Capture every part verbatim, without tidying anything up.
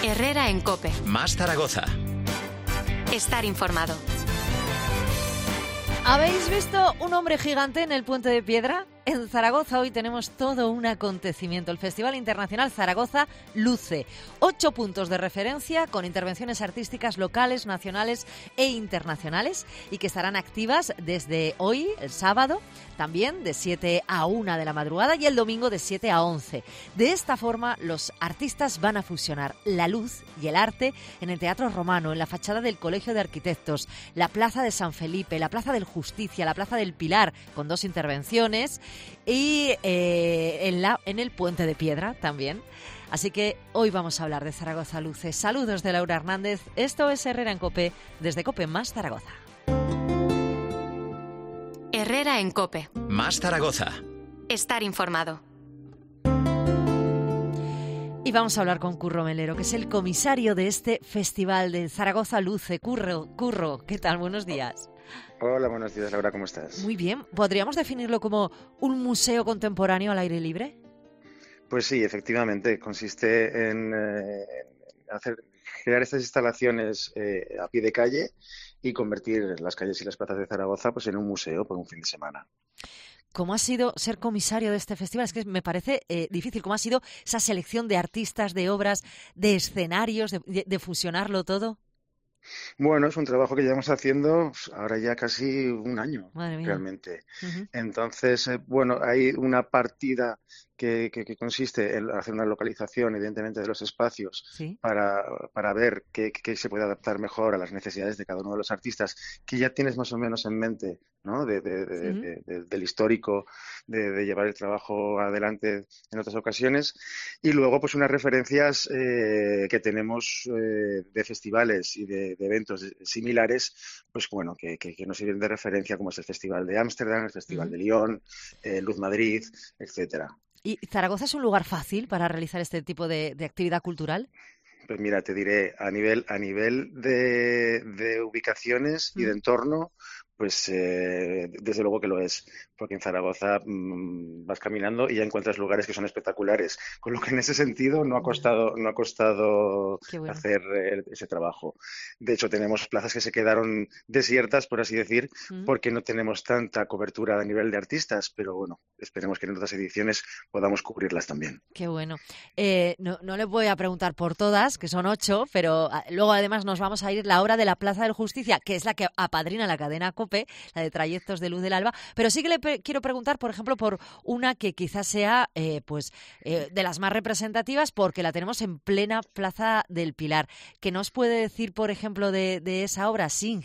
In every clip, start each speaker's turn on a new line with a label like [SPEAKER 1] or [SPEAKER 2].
[SPEAKER 1] Herrera en COPE.
[SPEAKER 2] Más Zaragoza.
[SPEAKER 1] Estar informado.
[SPEAKER 3] ¿Habéis visto un hombre gigante en el Puente de Piedra? En Zaragoza hoy tenemos todo un acontecimiento, el Festival Internacional Zaragoza Luce. Ocho puntos de referencia con intervenciones artísticas locales, nacionales e internacionales y que estarán activas desde hoy, el sábado, también de siete a una de la madrugada y el domingo de siete a once. De esta forma, los artistas van a fusionar la luz y el arte en el Teatro Romano, en la fachada del Colegio de Arquitectos, la Plaza de San Felipe, la Plaza del Justicia, la Plaza del Pilar, con dos intervenciones, y eh, en, la, en el Puente de Piedra también. Así que hoy vamos a hablar de Zaragoza Luce. Saludos de Laura Hernández. Esto es Herrera en COPE, desde COPE Más Zaragoza.
[SPEAKER 1] Herrera en COPE.
[SPEAKER 2] Más Zaragoza.
[SPEAKER 1] Estar informado.
[SPEAKER 3] Y vamos a hablar con Curro Melero, que es el comisario de este festival de Zaragoza Luce. Curro, Curro, ¿qué tal? Buenos días.
[SPEAKER 4] Hola, buenos días, Laura, ¿cómo estás?
[SPEAKER 3] Muy bien. ¿Podríamos definirlo como un museo contemporáneo al aire libre?
[SPEAKER 4] Pues sí, efectivamente. Consiste en eh, hacer crear estas instalaciones eh, a pie de calle y convertir las calles y las plazas de Zaragoza pues, en un museo por un fin de semana.
[SPEAKER 3] ¿Cómo ha sido ser comisario de este festival? Es que me parece eh, difícil. ¿Cómo ha sido esa selección de artistas, de obras, de escenarios, de, de, de fusionarlo todo?
[SPEAKER 4] Bueno, es un trabajo que llevamos haciendo ahora ya casi un año, realmente.
[SPEAKER 3] Uh-huh.
[SPEAKER 4] Entonces, eh, bueno, hay una partida que, que, que consiste en hacer una localización, evidentemente, de los espacios
[SPEAKER 3] ¿Sí?
[SPEAKER 4] para, para ver qué, qué se puede adaptar mejor a las necesidades de cada uno de los artistas, que ya tienes más o menos en mente, ¿no? De, de, de,
[SPEAKER 3] ¿Sí?
[SPEAKER 4] de, de, del histórico, de, de llevar el trabajo adelante en otras ocasiones. Y luego, pues, unas referencias eh, que tenemos eh, de festivales y de, de eventos similares, pues, bueno, que, que, que nos sirven de referencia, como es el Festival de Ámsterdam, el Festival uh-huh. de Lyon, eh, Luz Madrid, etcétera.
[SPEAKER 3] ¿Y Zaragoza es un lugar fácil para realizar este tipo de, de actividad cultural?
[SPEAKER 4] Pues mira, te diré, a nivel, a nivel de, de ubicaciones y de entorno, pues eh, desde luego que lo es, porque en Zaragoza mmm, vas caminando y ya encuentras lugares que son espectaculares, con lo que en ese sentido no ha costado, no ha costado bueno. hacer eh, ese trabajo. De hecho, tenemos plazas que se quedaron desiertas, por así decir, ¿Mm? porque no tenemos tanta cobertura a nivel de artistas, pero bueno, esperemos que en otras ediciones podamos cubrirlas también.
[SPEAKER 3] Qué bueno. Eh, no, no les voy a preguntar por todas, que son ocho, pero luego además nos vamos a ir la obra de la Plaza del Justicia, que es la que apadrina la cadena COPE, la de Trayectos de Luz del Alba, pero sí que le pe- quiero preguntar, por ejemplo, por una que quizás sea eh, pues eh, de las más representativas, porque la tenemos en plena Plaza del Pilar. ¿Qué nos puede decir, por ejemplo, de, de esa obra, Sing?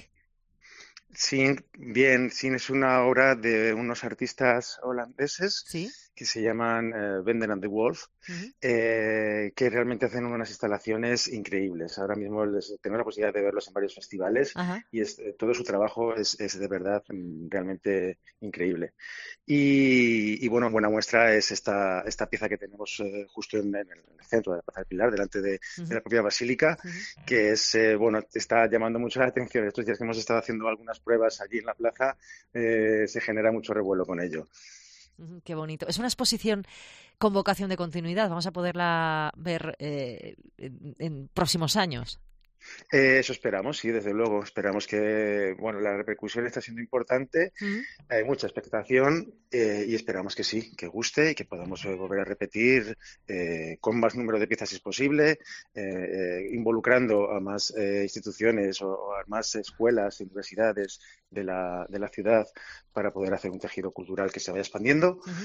[SPEAKER 4] Sing, bien, Sing es una obra de unos artistas holandeses.
[SPEAKER 3] ¿Sí?
[SPEAKER 4] Que se llaman eh, Bender and the Wolf, uh-huh. eh, que realmente hacen unas instalaciones increíbles. Ahora mismo les, tengo la posibilidad de verlos en varios festivales uh-huh. y es, eh, todo su trabajo es, es de verdad realmente increíble. Y, y bueno, buena muestra es esta, esta pieza que tenemos eh, justo en, en el centro de la Plaza del Pilar, delante de, uh-huh. de la propia basílica, uh-huh. que es, eh, bueno, está llamando mucho la atención. Estos días que hemos estado haciendo algunas pruebas allí en la plaza, eh, se genera mucho revuelo con ello.
[SPEAKER 3] Qué bonito. Es una exposición con vocación de continuidad. Vamos a poderla ver eh, en, en próximos años.
[SPEAKER 4] Eh, eso esperamos, sí, desde luego. Esperamos que, bueno, la repercusión está siendo importante, uh-huh. hay mucha expectación eh, y esperamos que sí, que guste y que podamos eh, volver a repetir eh, con más número de piezas si es posible, eh, eh, involucrando a más eh, instituciones o, o a más escuelas y universidades de la, de la ciudad para poder hacer un tejido cultural que se vaya expandiendo uh-huh.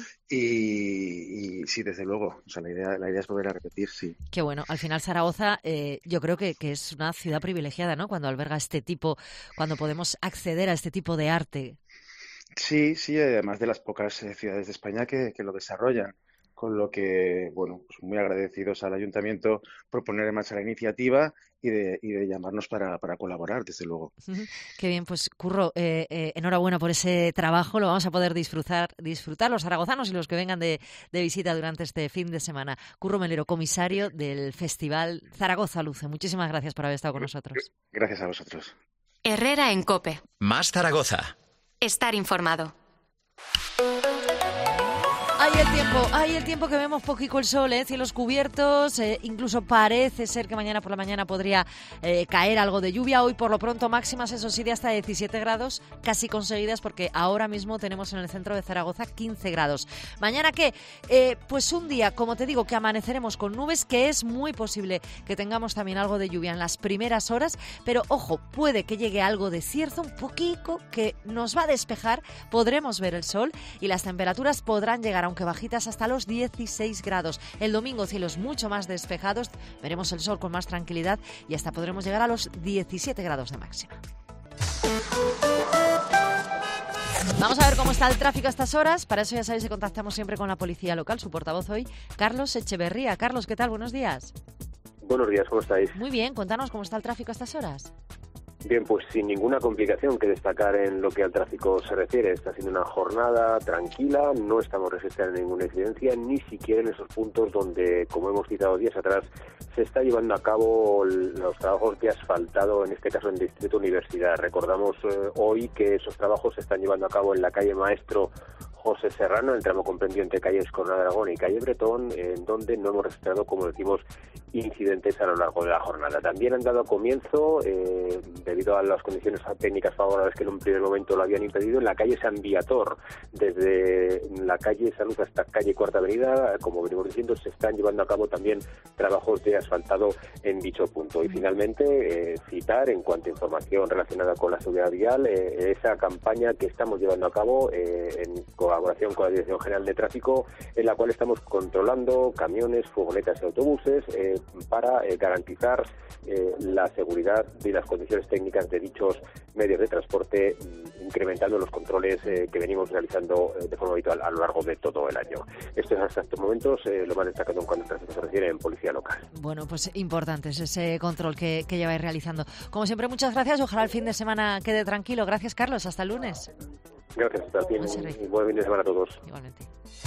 [SPEAKER 4] y, y sí, desde luego, o sea, la idea, la idea es volver a repetir, sí.
[SPEAKER 3] Qué bueno. Al final Zaragoza eh, yo creo que, que es una ciudad privilegiada, ¿no? Cuando alberga este tipo, cuando podemos acceder a este tipo de arte.
[SPEAKER 4] Sí, sí, además de las pocas eh, ciudades de España que, que lo desarrollan. Con lo que, bueno, pues muy agradecidos al Ayuntamiento por poner en marcha la iniciativa y de, y de llamarnos para, para colaborar, desde luego.
[SPEAKER 3] Qué bien, pues Curro, eh, eh, enhorabuena por ese trabajo, lo vamos a poder disfrutar, disfrutar los zaragozanos y los que vengan de, de visita durante este fin de semana. Curro Melero, comisario del Festival Zaragoza Luce, muchísimas gracias por haber estado con nosotros.
[SPEAKER 4] Gracias a vosotros.
[SPEAKER 1] Herrera en COPE.
[SPEAKER 2] Más Zaragoza.
[SPEAKER 1] Estar informado.
[SPEAKER 3] Hay el tiempo, hay el tiempo que vemos poquito el sol, ¿eh? Cielos cubiertos, eh, incluso parece ser que mañana por la mañana podría eh, caer algo de lluvia. Hoy por lo pronto máximas, eso sí, de hasta diecisiete grados, casi conseguidas, porque ahora mismo tenemos en el centro de Zaragoza quince grados. ¿Mañana qué? Eh, pues un día, como te digo, que amaneceremos con nubes, que es muy posible que tengamos también algo de lluvia en las primeras horas, pero ojo, puede que llegue algo de cierzo, un poquito, que nos va a despejar, podremos ver el sol y las temperaturas podrán llegar, aunque bajitas, hasta los dieciséis grados. El domingo cielos mucho más despejados, veremos el sol con más tranquilidad y hasta podremos llegar a los diecisiete grados de máxima. Vamos a ver cómo está el tráfico a estas horas. Para eso ya sabéis que contactamos siempre con la policía local. Su portavoz hoy, Carlos Echeverría. Carlos, ¿qué tal? Buenos días.
[SPEAKER 2] Buenos días, ¿cómo estáis?
[SPEAKER 3] Muy bien, cuéntanos cómo está el tráfico a estas horas.
[SPEAKER 2] Bien, pues sin ninguna complicación que destacar en lo que al tráfico se refiere. Está siendo una jornada tranquila, no estamos registrando ninguna incidencia, ni siquiera en esos puntos donde, como hemos citado días atrás, se está llevando a cabo los trabajos de asfaltado, en este caso en Distrito Universidad. Recordamos eh, hoy que esos trabajos se están llevando a cabo en la calle Maestro José Serrano, el tramo comprendido entre calles Coronel de Aragón y calle Bretón, en donde no hemos registrado, como decimos, incidentes a lo largo de la jornada. También han dado comienzo, eh, debido a las condiciones técnicas favorables que en un primer momento lo habían impedido, en la calle San Viator, desde la calle Salud hasta calle Cuarta Avenida, como venimos diciendo, se están llevando a cabo también trabajos de asfaltado en dicho punto. Y finalmente, eh, citar en cuanto a información relacionada con la seguridad vial, eh, esa campaña que estamos llevando a cabo eh, en colaboración con la Dirección General de Tráfico, en la cual estamos controlando camiones, furgonetas y autobuses eh, para eh, garantizar eh, la seguridad y las condiciones técnicas de dichos medios de transporte, incrementando los controles eh, que venimos realizando eh, de forma habitual a lo largo de todo el año. Esto es hasta estos momentos eh, lo más destacado en cuanto al tráfico se refiere en Policía Local.
[SPEAKER 3] Bueno, pues importante es ese control que, que lleváis realizando. Como siempre, muchas gracias. Ojalá el fin de semana quede tranquilo. Gracias, Carlos. Hasta el lunes.
[SPEAKER 2] Gracias, hasta el fin y buen fin de semana a todos.
[SPEAKER 3] Igualmente.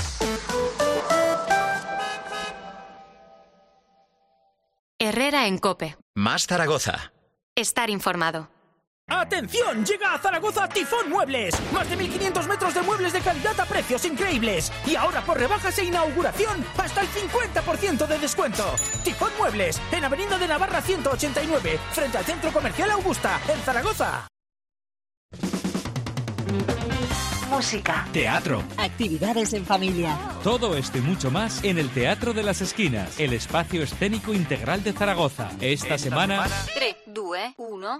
[SPEAKER 1] Herrera en COPE.
[SPEAKER 5] Más Zaragoza.
[SPEAKER 1] Estar informado.
[SPEAKER 6] ¡Atención! Llega a Zaragoza Tifón Muebles. Más de mil quinientos metros de muebles de calidad a precios increíbles. Y ahora por rebajas e inauguración, hasta el cincuenta por ciento de descuento. Tifón Muebles, en Avenida de Navarra ciento ochenta y nueve, frente al Centro Comercial Augusta, en Zaragoza.
[SPEAKER 7] Música,
[SPEAKER 8] teatro,
[SPEAKER 7] actividades en familia.
[SPEAKER 8] Todo esto y mucho más en el Teatro de las Esquinas, el espacio escénico integral de Zaragoza. Esta, Esta semana...
[SPEAKER 1] tres, dos, uno...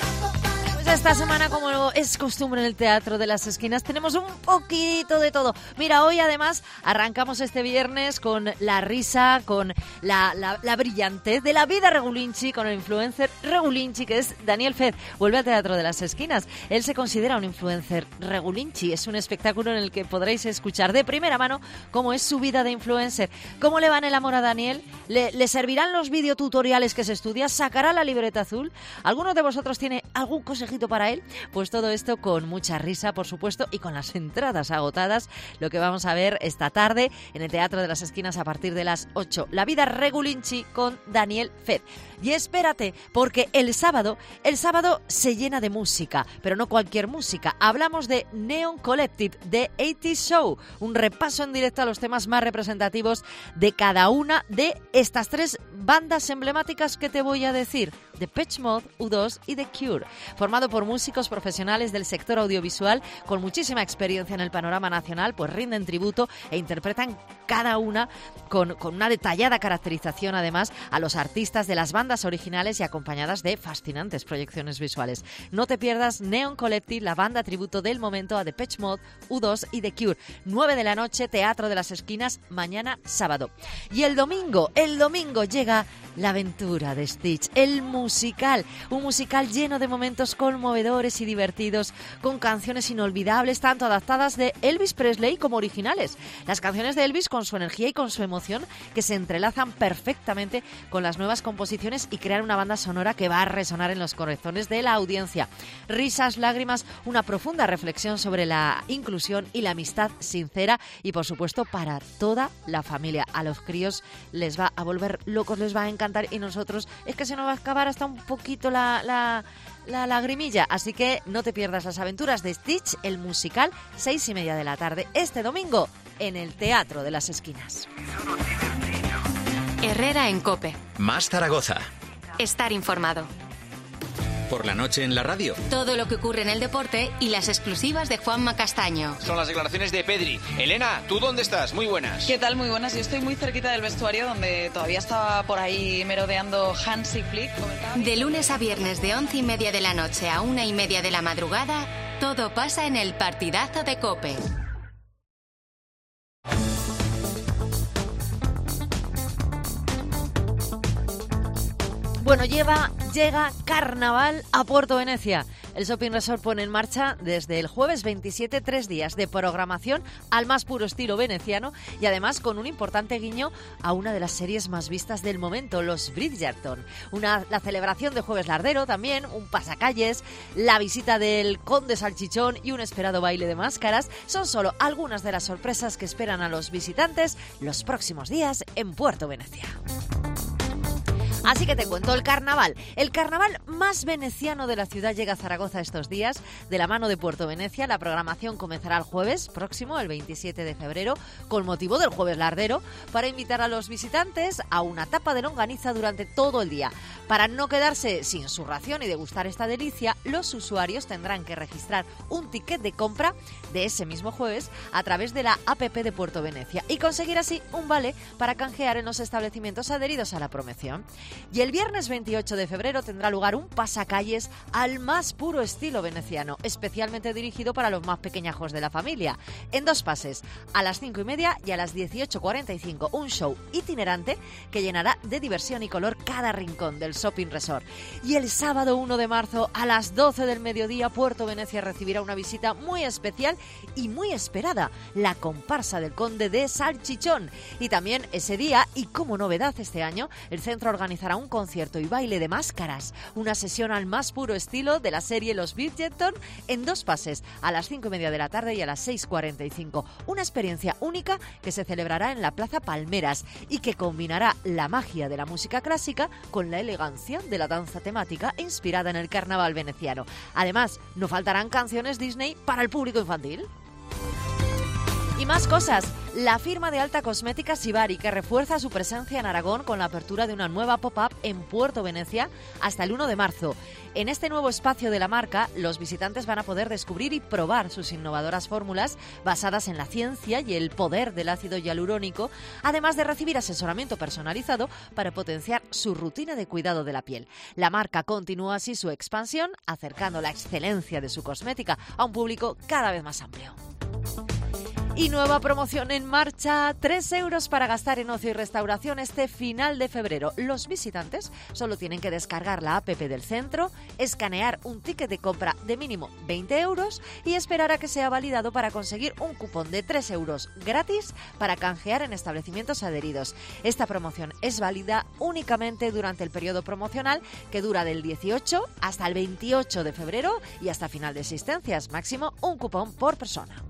[SPEAKER 3] Esta semana, como es costumbre en el Teatro de las Esquinas, tenemos un poquito de todo. Mira, hoy además arrancamos este viernes con la risa, con la, la, la brillantez de la vida regulinchi, con el influencer regulinchi, que es Daniel Fez. Vuelve al Teatro de las Esquinas. Él se considera un influencer regulinchi. Es un espectáculo en el que podréis escuchar de primera mano cómo es su vida de influencer. ¿Cómo le va en el amor a Daniel? ¿Le, le servirán los videotutoriales que se estudia? ¿Sacará la libreta azul? ¿Alguno de vosotros tiene algún consejito para él? Pues todo esto con mucha risa, por supuesto, y con las entradas agotadas, lo que vamos a ver esta tarde en el Teatro de las Esquinas a partir de las ocho. La vida regulinchi con Daniel Fez. Y espérate, porque el sábado, el sábado se llena de música, pero no cualquier música. Hablamos de Neon Collective, de ochenta Show, un repaso en directo a los temas más representativos de cada una de estas tres bandas emblemáticas que te voy a decir: Depeche Mode, U dos y The Cure. Formado por músicos profesionales del sector audiovisual con muchísima experiencia en el panorama nacional, pues rinden tributo e interpretan cada una con, con una detallada caracterización, además, a los artistas de las bandas originales y acompañadas de fascinantes proyecciones visuales. No te pierdas Neon Collective, la banda tributo del momento a Depeche Mode, U dos y The Cure. nueve de la noche, Teatro de las Esquinas, mañana sábado. Y el domingo, el domingo llega La aventura de Stitch, el musical. Un musical lleno de momentos conmovedores y divertidos, con canciones inolvidables, tanto adaptadas de Elvis Presley como originales. Las canciones de Elvis con su energía y con su emoción, que se entrelazan perfectamente con las nuevas composiciones y crean una banda sonora que va a resonar en los corazones de la audiencia. Risas, lágrimas, una profunda reflexión sobre la inclusión y la amistad sincera y, por supuesto, para toda la familia. A los críos les va a volver locos, les va a encantar, y nosotros es que se nos va a acabar hasta un poquito la, la, la lagrimilla. Así que no te pierdas Las aventuras de Stitch, el musical, seis y media de la tarde, este domingo en el Teatro de las Esquinas.
[SPEAKER 1] Herrera en COPE.
[SPEAKER 5] Más Zaragoza.
[SPEAKER 1] Estar informado.
[SPEAKER 5] Por la noche en la radio.
[SPEAKER 1] Todo lo que ocurre en el deporte y las exclusivas de Juanma Castaño.
[SPEAKER 9] Son las declaraciones de Pedri. Elena, ¿tú dónde estás? Muy buenas.
[SPEAKER 10] ¿Qué tal? Muy buenas. Yo estoy muy cerquita del vestuario donde todavía estaba por ahí merodeando Hansi Flick.
[SPEAKER 1] De lunes a viernes de once y media de la noche a una y media de la madrugada, todo pasa en el partidazo de COPE.
[SPEAKER 3] Bueno, lleva, llega Carnaval a Puerto Venecia. El Shopping Resort pone en marcha desde el jueves veintisiete tres días de programación al más puro estilo veneciano y además con un importante guiño a una de las series más vistas del momento, los Bridgerton. Una, la celebración de Jueves Lardero también, un pasacalles, la visita del Conde Salchichón y un esperado baile de máscaras son solo algunas de las sorpresas que esperan a los visitantes los próximos días en Puerto Venecia. Así que te cuento, el carnaval. El carnaval más veneciano de la ciudad llega a Zaragoza estos días, de la mano de Puerto Venecia. La programación comenzará el jueves próximo, el veintisiete de febrero, con motivo del Jueves Lardero, para invitar a los visitantes a una tapa de longaniza durante todo el día. Para no quedarse sin su ración y degustar esta delicia, los usuarios tendrán que registrar un ticket de compra de ese mismo jueves a través de la app de Puerto Venecia y conseguir así un vale para canjear en los establecimientos adheridos a la promoción. Y el viernes veintiocho de febrero tendrá lugar un pasacalles al más puro estilo veneciano, especialmente dirigido para los más pequeñajos de la familia. En dos pases, a las cinco y media y a las dieciocho cuarenta y cinco, un show itinerante que llenará de diversión y color cada rincón del Shopping Resort. Y el sábado uno de marzo a las doce del mediodía, Puerto Venecia recibirá una visita muy especial y muy esperada, la comparsa del Conde de Salchichón. Y también ese día, y como novedad este año, el centro organizará un concierto y baile de máscaras, una sesión al más puro estilo de la serie Los Bridgerton en dos pases, a las cinco y media de la tarde y a las seis cuarenta y cinco. Una experiencia única que se celebrará en la Plaza Palmeras y que combinará la magia de la música clásica con la elegancia de la danza temática inspirada en el carnaval veneciano. Además, no faltarán canciones Disney para el público infantil. Y más cosas. La firma de alta cosmética Sibari, que refuerza su presencia en Aragón con la apertura de una nueva pop-up en Puerto Venecia hasta el uno de marzo. En este nuevo espacio de la marca, los visitantes van a poder descubrir y probar sus innovadoras fórmulas basadas en la ciencia y el poder del ácido hialurónico, además de recibir asesoramiento personalizado para potenciar su rutina de cuidado de la piel. La marca continúa así su expansión, acercando la excelencia de su cosmética a un público cada vez más amplio. Y nueva promoción en marcha, tres euros para gastar en ocio y restauración este final de febrero. Los visitantes solo tienen que descargar la app del centro, escanear un ticket de compra de mínimo veinte euros y esperar a que sea validado para conseguir un cupón de tres euros gratis para canjear en establecimientos adheridos. Esta promoción es válida únicamente durante el periodo promocional que dura del dieciocho hasta el veintiocho de febrero y hasta final de existencias, máximo un cupón por persona.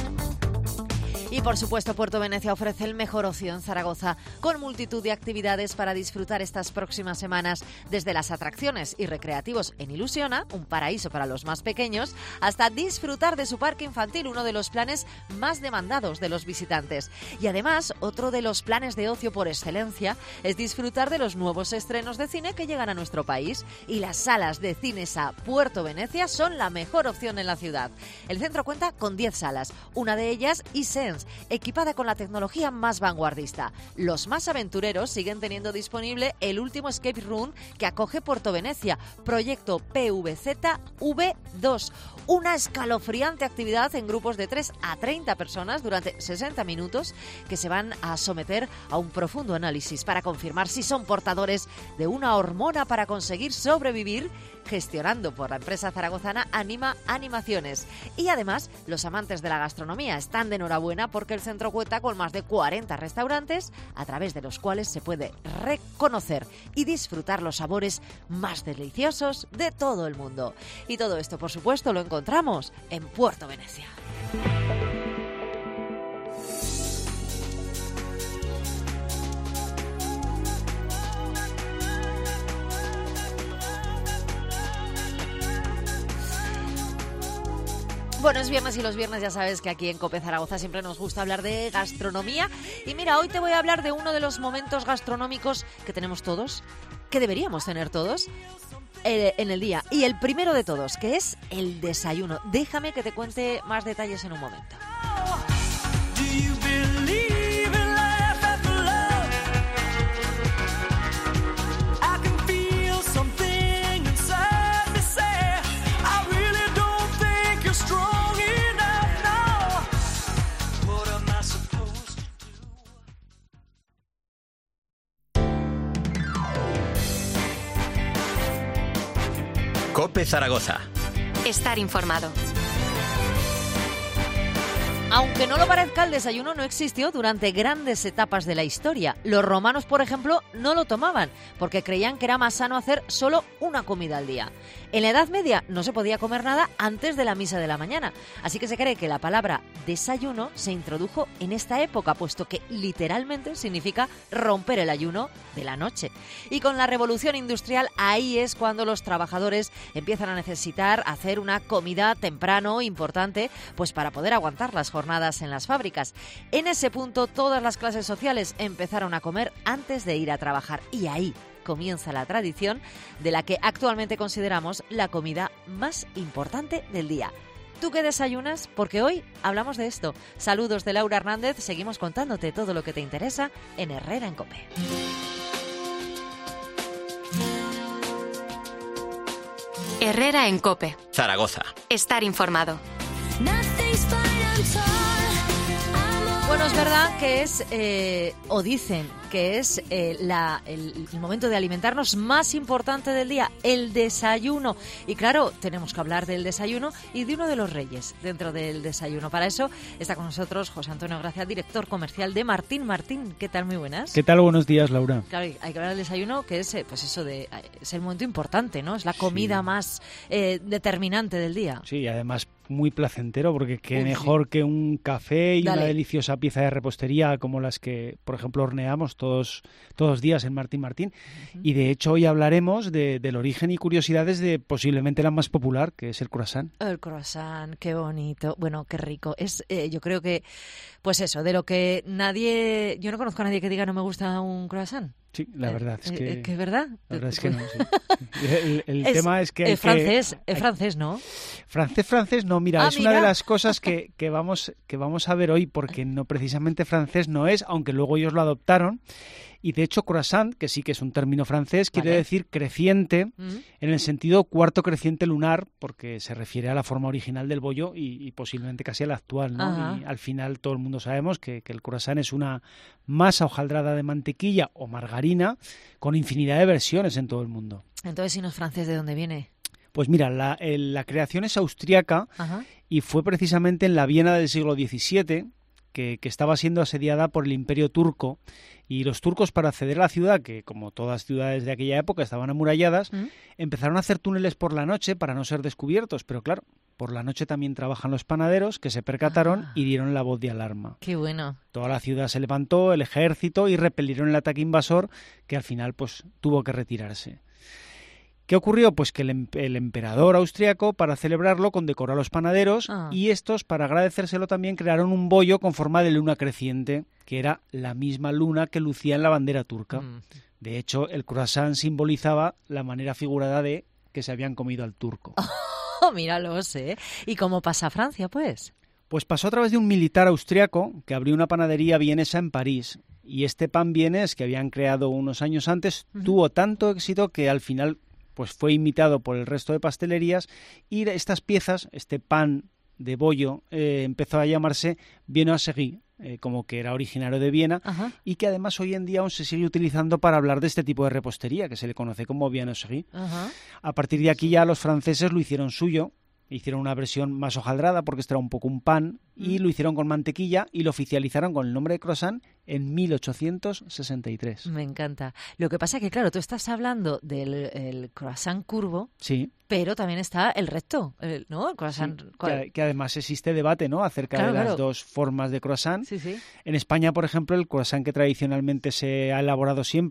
[SPEAKER 3] Y por supuesto, Puerto Venecia ofrece el mejor ocio en Zaragoza, con multitud de actividades para disfrutar estas próximas semanas, desde las atracciones y recreativos en Ilusiona, un paraíso para los más pequeños, hasta disfrutar de su parque infantil, uno de los planes más demandados de los visitantes. Y además, otro de los planes de ocio por excelencia es disfrutar de los nuevos estrenos de cine que llegan a nuestro país. Y las salas de Cinesa Puerto Venecia son la mejor opción en la ciudad. El centro cuenta con diez salas, una de ellas iSense, equipada con la tecnología más vanguardista. Los más aventureros siguen teniendo disponible el último escape room que acoge Puerto Venecia, proyecto P V Z V dos, una escalofriante actividad en grupos de tres a treinta personas durante sesenta minutos que se van a someter a un profundo análisis para confirmar si son portadores de una hormona para conseguir sobrevivir, gestionando por la empresa zaragozana Anima Animaciones. Y además, los amantes de la gastronomía están de enhorabuena porque el centro cuenta con más de cuarenta restaurantes a través de los cuales se puede reconocer y disfrutar los sabores más deliciosos de todo el mundo. Y todo esto, por supuesto, lo encontramos en Puerto Venecia. Bueno, es viernes y los viernes ya sabes que aquí en COPE Zaragoza siempre nos gusta hablar de gastronomía. Y mira, hoy te voy a hablar de uno de los momentos gastronómicos que tenemos todos, que deberíamos tener todos eh, en el día. Y el primero de todos, que es el desayuno. Déjame que te cuente más detalles en un momento.
[SPEAKER 5] COPE Zaragoza.
[SPEAKER 1] Estar informado.
[SPEAKER 3] Aunque no lo parezca, el desayuno no existió durante grandes etapas de la historia. Los romanos, por ejemplo, no lo tomaban porque creían que era más sano hacer solo una comida al día. En la Edad Media no se podía comer nada antes de la misa de la mañana, así que se cree que la palabra desayuno se introdujo en esta época, puesto que literalmente significa romper el ayuno de la noche. Y con la revolución industrial, ahí es cuando los trabajadores empiezan a necesitar hacer una comida temprano importante, pues para poder aguantar las jornadas en las fábricas. En ese punto, todas las clases sociales empezaron a comer antes de ir a trabajar, y ahí comienza la tradición de la que actualmente consideramos la comida más importante del día. ¿Tú qué desayunas? Porque hoy hablamos de esto. Saludos de Laura Hernández, seguimos contándote todo lo que te interesa en Herrera en COPE.
[SPEAKER 1] Herrera en COPE.
[SPEAKER 5] Zaragoza.
[SPEAKER 1] Estar informado.
[SPEAKER 3] Bueno, es verdad que es, eh, o dicen que es eh, la, el, el momento de alimentarnos más importante del día, el desayuno. Y claro, tenemos que hablar del desayuno y de uno de los reyes dentro del desayuno. Para eso está con nosotros José Antonio Gracia, director comercial de Martín. Martín, ¿qué tal? Muy buenas.
[SPEAKER 11] ¿Qué tal? Buenos días, Laura.
[SPEAKER 3] Claro, hay que hablar del desayuno, que es, pues eso de, es el momento importante, ¿no? Es la comida sí. más eh, determinante del día.
[SPEAKER 11] Sí, y además muy placentero, porque qué
[SPEAKER 3] Uy,
[SPEAKER 11] mejor
[SPEAKER 3] sí.
[SPEAKER 11] que un café y
[SPEAKER 3] Dale.
[SPEAKER 11] una deliciosa pieza de repostería como las que, por ejemplo, horneamos todos todos los días en Martín Martín. Uh-huh. Y de hecho hoy hablaremos de, del origen y curiosidades de posiblemente la más popular, que es el croissant.
[SPEAKER 3] El croissant, qué bonito, bueno, qué rico. Es, eh, yo creo que, pues eso, de lo que nadie, yo no conozco a nadie que diga no me gusta un croissant.
[SPEAKER 11] Sí, la verdad es que...
[SPEAKER 3] Eh, ¿Que es verdad?
[SPEAKER 11] La verdad es que no, sí. El, el
[SPEAKER 3] es,
[SPEAKER 11] tema es que... Hay
[SPEAKER 3] es francés,
[SPEAKER 11] que,
[SPEAKER 3] es francés, ¿no?
[SPEAKER 11] Francés, francés, no, mira,
[SPEAKER 3] ah,
[SPEAKER 11] es
[SPEAKER 3] mira.
[SPEAKER 11] una de las cosas que, que, vamos, que vamos a ver hoy, porque no precisamente francés no es, aunque luego ellos lo adoptaron. Y de hecho, croissant, que sí que es un término francés, quiere
[SPEAKER 3] vale.
[SPEAKER 11] decir creciente,
[SPEAKER 3] ¿Mm?
[SPEAKER 11] en el sentido cuarto creciente lunar, porque se refiere a la forma original del bollo y, y posiblemente casi a la actual, ¿no?
[SPEAKER 3] Ajá.
[SPEAKER 11] Y al final todo el mundo sabemos que, que el croissant es una masa hojaldrada de mantequilla o margarina con infinidad de versiones en todo el mundo.
[SPEAKER 3] Entonces, si no es francés, ¿de dónde viene?
[SPEAKER 11] Pues mira, la, el, la creación es austríaca.
[SPEAKER 3] Ajá.
[SPEAKER 11] Y fue precisamente en la Viena del siglo diecisiete, que, que estaba siendo asediada por el Imperio Turco, y los turcos, para acceder a la ciudad, que como todas ciudades de aquella época estaban amuralladas, ¿Mm? empezaron a hacer túneles por la noche para no ser descubiertos, pero claro, por la noche también trabajan los panaderos, que se percataron ah. y dieron la voz de alarma.
[SPEAKER 3] ¡Qué bueno!
[SPEAKER 11] Toda la ciudad se levantó, el ejército, y repelieron el ataque invasor, que al final pues tuvo que retirarse. ¿Qué ocurrió? Pues que el, el emperador austriaco, para celebrarlo, condecoró a los panaderos ah. y estos, para agradecérselo también, crearon un bollo con forma de luna creciente, que era la misma luna que lucía en la bandera turca. Mm. De hecho, el croissant simbolizaba la manera figurada de que se habían comido al turco.
[SPEAKER 3] Oh, míralos, ¿eh? ¿Y cómo pasa a Francia, pues?
[SPEAKER 11] Pues pasó a través de un militar austriaco que abrió una panadería vienesa en París. Y este pan vienés, que habían creado unos años antes, uh-huh. tuvo tanto éxito que al final pues fue imitado por el resto de pastelerías, y estas piezas, este pan de bollo, eh, empezó a llamarse viennoiserie, eh, como que era originario de Viena, Ajá. y que además hoy en día aún se sigue utilizando para hablar de este tipo de repostería, que se le conoce como viennoiserie. Ajá. A partir de aquí ya los franceses lo hicieron suyo, hicieron una versión más hojaldrada porque este era un poco un pan, y lo hicieron con mantequilla y lo oficializaron con el nombre de croissant en mil ochocientos sesenta y tres.
[SPEAKER 3] Me encanta. Lo que pasa es que, claro, tú estás hablando del el croissant curvo,
[SPEAKER 11] sí,
[SPEAKER 3] pero también está el recto, el, ¿no? El croissant...
[SPEAKER 11] Sí, que, que además existe debate, ¿no?, acerca claro, de las claro. dos formas de croissant.
[SPEAKER 3] Sí, sí.
[SPEAKER 11] En España, por ejemplo, el croissant que tradicionalmente se ha elaborado siempre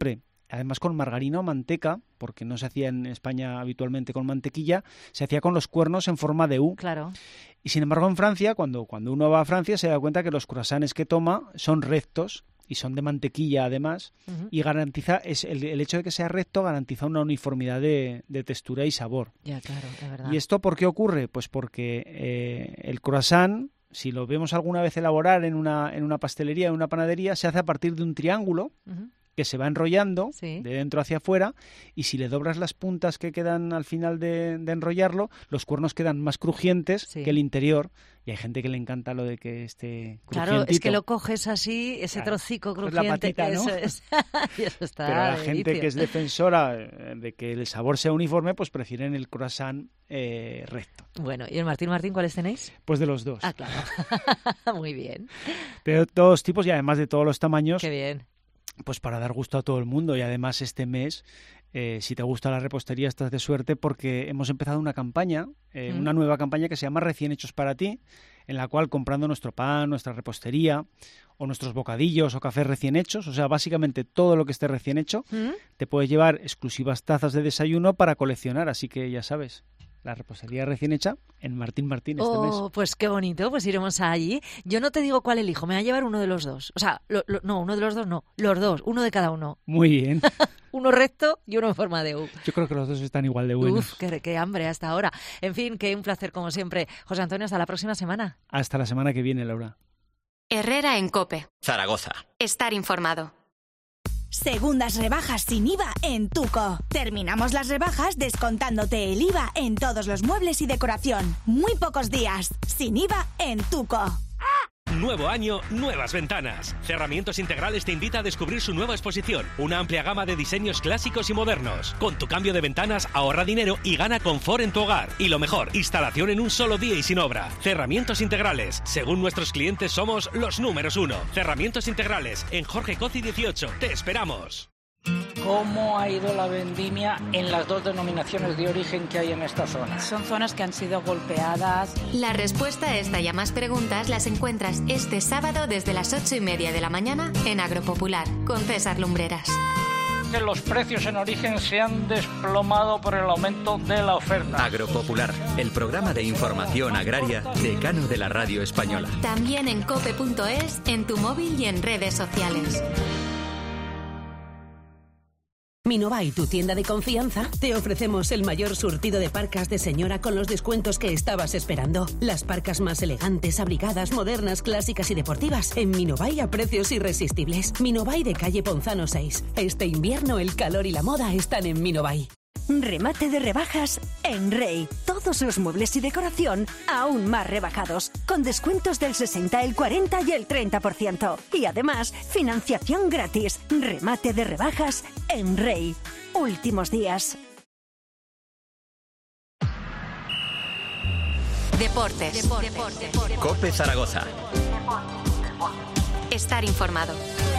[SPEAKER 11] además con margarina o manteca, porque no se hacía en España habitualmente con mantequilla, se hacía con los cuernos en forma de U.
[SPEAKER 3] Claro.
[SPEAKER 11] Y sin embargo en Francia, cuando, cuando uno va a Francia, se da cuenta que los croissants que toma son rectos, y son de mantequilla además, uh-huh. y garantiza es el, el hecho de que sea recto garantiza una uniformidad de, de textura y sabor.
[SPEAKER 3] Ya, claro, es verdad.
[SPEAKER 11] ¿Y esto por qué ocurre? Pues porque eh, el croissant, si lo vemos alguna vez elaborar en una, en una pastelería, en una panadería, se hace a partir de un triángulo, uh-huh. que se va enrollando sí. de dentro hacia afuera, y si le doblas las puntas que quedan al final de, de enrollarlo, los cuernos quedan más crujientes sí. que el interior, y hay gente que le encanta lo de que esté crujientito.
[SPEAKER 3] Claro, es que lo coges así, ese claro. trocico crujiente.
[SPEAKER 11] Es la patita, ¿no?
[SPEAKER 3] Eso es. Y eso está
[SPEAKER 11] Pero la
[SPEAKER 3] delicio.
[SPEAKER 11] gente que es defensora de que el sabor sea uniforme, pues prefieren el croissant eh, recto.
[SPEAKER 3] Bueno, ¿y el Martín Martín cuáles tenéis?
[SPEAKER 11] Pues de los dos.
[SPEAKER 3] Ah, claro. Muy bien.
[SPEAKER 11] De todos tipos y además de todos los tamaños.
[SPEAKER 3] Qué bien.
[SPEAKER 11] Pues para dar gusto a todo el mundo, y además este mes, eh, si te gusta la repostería, estás de suerte porque hemos empezado una campaña, eh, mm. una nueva campaña que se llama Recién Hechos para Ti, en la cual comprando nuestro pan, nuestra repostería o nuestros bocadillos o cafés recién hechos, o sea, básicamente todo lo que esté recién hecho, mm. te puedes llevar exclusivas tazas de desayuno para coleccionar, así que ya sabes. La repostería recién hecha en Martín Martín este
[SPEAKER 3] oh,
[SPEAKER 11] mes.
[SPEAKER 3] Pues qué bonito, pues iremos allí. Yo no te digo cuál elijo, me va a llevar uno de los dos. O sea, lo, lo, no, uno de los dos no, los dos, uno de cada uno.
[SPEAKER 11] Muy bien.
[SPEAKER 3] Uno recto y uno en forma de U.
[SPEAKER 11] Yo creo que los dos están igual de buenos.
[SPEAKER 3] Uf, qué, qué hambre hasta ahora. En fin, que un placer como siempre. José Antonio, hasta la próxima semana.
[SPEAKER 11] Hasta la semana que viene, Laura.
[SPEAKER 1] Herrera en COPE.
[SPEAKER 5] Zaragoza.
[SPEAKER 1] Estar informado.
[SPEAKER 12] Segundas rebajas sin I V A en Tuco. Terminamos las rebajas descontándote el I V A en todos los muebles y decoración. Muy pocos días. Sin I V A en Tuco.
[SPEAKER 13] Nuevo año, nuevas ventanas. Cerramientos Integrales te invita a descubrir su nueva exposición. Una amplia gama de diseños clásicos y modernos. Con tu cambio de ventanas, ahorra dinero y gana confort en tu hogar. Y lo mejor, instalación en un solo día y sin obra. Cerramientos Integrales. Según nuestros clientes, somos los números uno. Cerramientos Integrales. En Jorge Coci dieciocho. Te esperamos.
[SPEAKER 14] ¿Cómo ha ido la vendimia en las dos denominaciones de origen que hay en esta zona?
[SPEAKER 10] Son zonas que han sido golpeadas.
[SPEAKER 1] La respuesta a esta y a más preguntas las encuentras este sábado desde las ocho y media de la mañana en Agropopular, con César Lumbreras.
[SPEAKER 14] Que los precios en origen se han desplomado por el aumento de la oferta.
[SPEAKER 5] Agropopular, el programa de información agraria decano de la radio española.
[SPEAKER 1] También en cope punto es, en tu móvil y en redes sociales.
[SPEAKER 15] Minobai, tu tienda de confianza, te ofrecemos el mayor surtido de parcas de señora con los descuentos que estabas esperando. Las parcas más elegantes, abrigadas, modernas, clásicas y deportivas en Minobai a precios irresistibles. Minobai de calle Ponzano seis. Este invierno el calor y la moda están en Minobai.
[SPEAKER 12] Remate de rebajas en Rey. Todos los muebles y decoración aún más rebajados, con descuentos del sesenta, el cuarenta y el treinta por ciento. Y además, financiación gratis. Remate de rebajas en Rey. Últimos días.
[SPEAKER 1] Deportes. Deportes. Deportes.
[SPEAKER 5] COPE Zaragoza.
[SPEAKER 1] Estar informado.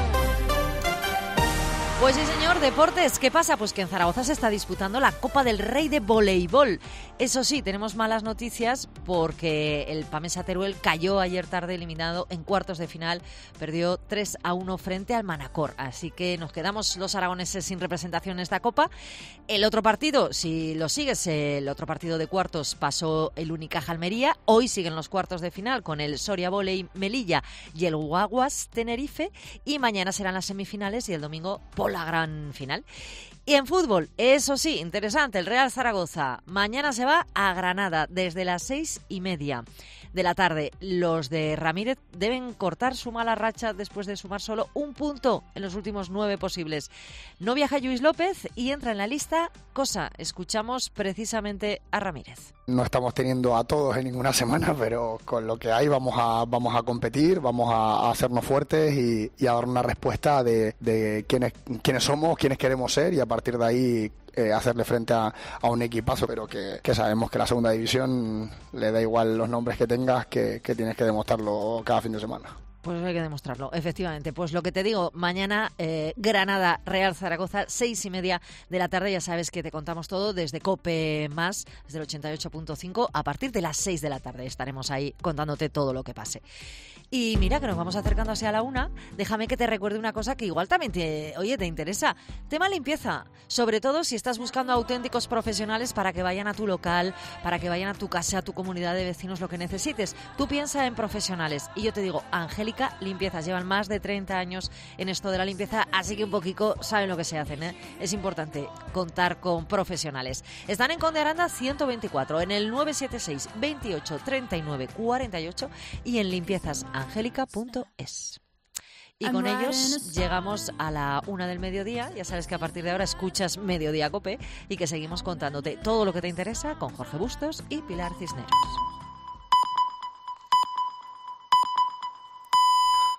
[SPEAKER 3] Pues sí, señor, deportes. ¿Qué pasa? Pues que en Zaragoza se está disputando la Copa del Rey de voleibol. Eso sí, tenemos malas noticias porque el Pamesa Teruel cayó ayer tarde eliminado en cuartos de final. Perdió tres a uno frente al Manacor. Así que nos quedamos los aragoneses sin representación en esta Copa. El otro partido, si lo sigues, el otro partido de cuartos pasó el Unicaja Almería. Hoy siguen los cuartos de final con el Soria Voley Melilla y el Guaguas Tenerife. Y mañana serán las semifinales y el domingo por la gran final. Y en fútbol, eso sí, interesante, el Real Zaragoza mañana se va a Granada desde las seis y media de la tarde. Los de Ramírez deben cortar su mala racha después de sumar solo un punto en los últimos nueve posibles. No viaja Lluís López y entra en la lista Cosa. Escuchamos precisamente a Ramírez.
[SPEAKER 16] No estamos teniendo a todos en ninguna semana, pero con lo que hay vamos a vamos a competir, vamos a, a hacernos fuertes y, y a dar una respuesta de, de quiénes, quiénes somos, quiénes queremos ser, y a partir de ahí eh, hacerle frente a, a un equipazo, pero que, que sabemos que la segunda división le da igual los nombres que tengas, que, que tienes que demostrarlo cada fin de semana.
[SPEAKER 3] Pues hay que demostrarlo, efectivamente. Pues lo que te digo, mañana eh, Granada, Real Zaragoza, seis y media de la tarde. Ya sabes que te contamos todo desde COPE Más, desde el ochenta y ocho punto cinco. A partir de las seis de la tarde estaremos ahí contándote todo lo que pase. Y mira que nos vamos acercando hacia la una. Déjame que te recuerde una cosa que igual también te, oye, te interesa. Tema limpieza. Sobre todo si estás buscando auténticos profesionales para que vayan a tu local, para que vayan a tu casa, a tu comunidad de vecinos, lo que necesites. Tú piensa en profesionales. Y yo te digo, Angélica Limpiezas. Llevan más de treinta años en esto de la limpieza, así que un poquito saben lo que se hacen, ¿eh? Es importante contar con profesionales. Están en Conde Aranda ciento veinticuatro, en el nueve siete seis, veintiocho, treinta y nueve, cuarenta y ocho y en limpiezas angélica punto es. Y con ellos llegamos a la una del mediodía. Ya sabes que a partir de ahora escuchas Mediodía Cope y que seguimos contándote todo lo que te interesa con Jorge Bustos y Pilar Cisneros.